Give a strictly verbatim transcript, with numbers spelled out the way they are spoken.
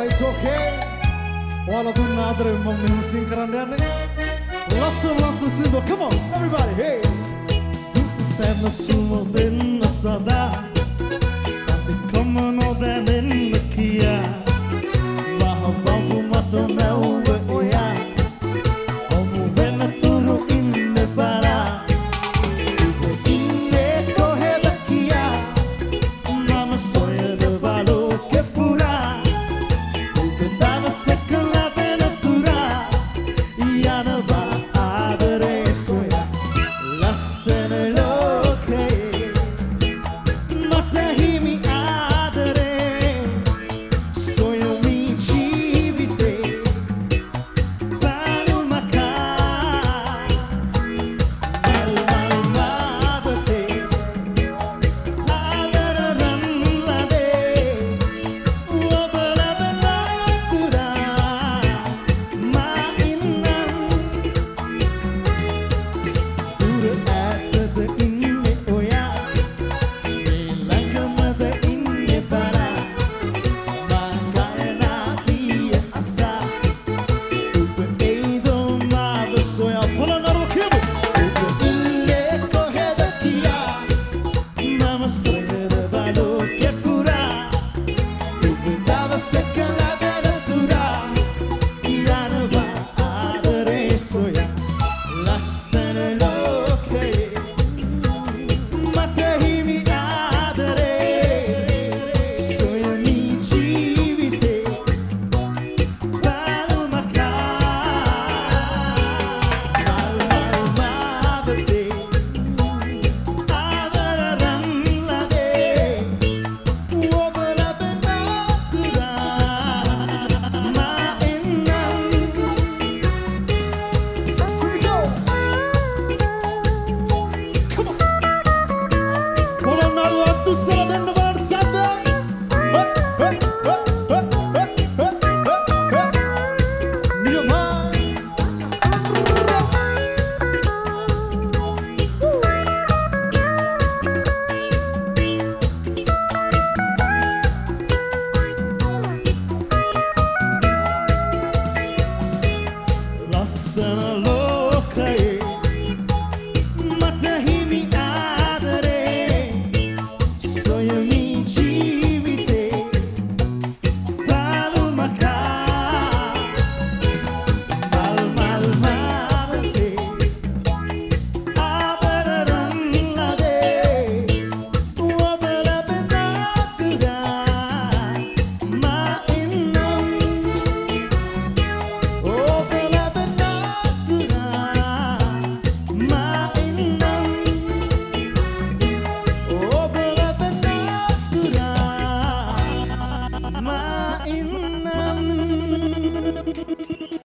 It's okay. Wala dunadre mammi sing karandane. Listen, listen, simple. Come on, everybody. Hey. Sema sumo den sada. Ati como no den kia. Baha babu mato me uwe oya. Omu vena turu inne para. Uwe inne kohe da kia. Mama soya de valo que pura. Uwe dava seca la venatura. Yana va adere soya. Lassene loke. Matahimi adere. Soya mi civite. Balu maka. Mal mal mabate. Lavara ramlade. Wabala bala kura. Ma innan. Dura ata da inne oya. Nilanga da inne para. Magana kia asa. Upe eido mado soya. Pula na rokibu. Upe inne kohe da kia. Mama soya de valo que pura. Upe dava seca la venatura. Yana va adere soya. Lassene loke. Matahimi adere. Soya mi civite. Balu maka. Mal mal mabate. Adara ramlade. Wabala bena kura. Ma innan. Here we go. Come on. Pola naru attu sala denno